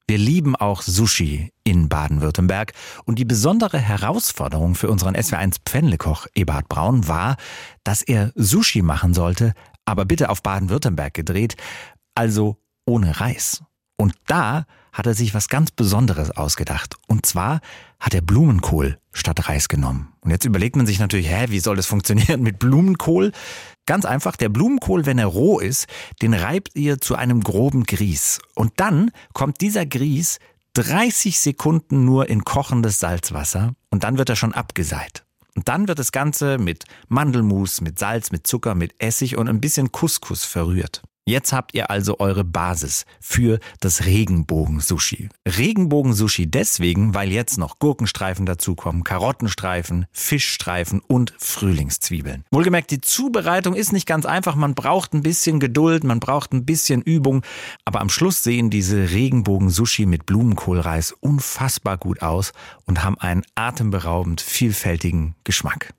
Wir lieben auch Sushi in Baden-Württemberg. Und die besondere Herausforderung für unseren SWR1 Pfännlekoch Eberhard Braun war, dass er Sushi machen sollte, aber bitte auf Baden-Württemberg gedreht, also ohne Reis. Und da hat er sich was ganz Besonderes ausgedacht. Und zwar hat er Blumenkohl statt Reis genommen. Und jetzt überlegt man sich natürlich, wie soll das funktionieren mit Blumenkohl? Ganz einfach, der Blumenkohl, wenn er roh ist, den reibt ihr zu einem groben Grieß. Und dann kommt dieser Grieß 30 Sekunden nur in kochendes Salzwasser und dann wird er schon abgeseit. Und dann wird das Ganze mit Mandelmus, mit Salz, mit Zucker, mit Essig und ein bisschen Couscous verrührt. Jetzt habt ihr also eure Basis für das Regenbogen-Sushi. Regenbogen-Sushi deswegen, weil jetzt noch Gurkenstreifen dazukommen, Karottenstreifen, Fischstreifen und Frühlingszwiebeln. Wohlgemerkt, die Zubereitung ist nicht ganz einfach. Man braucht ein bisschen Geduld, man braucht ein bisschen Übung. Aber am Schluss sehen diese Regenbogen-Sushi mit Blumenkohlreis unfassbar gut aus und haben einen atemberaubend vielfältigen Geschmack.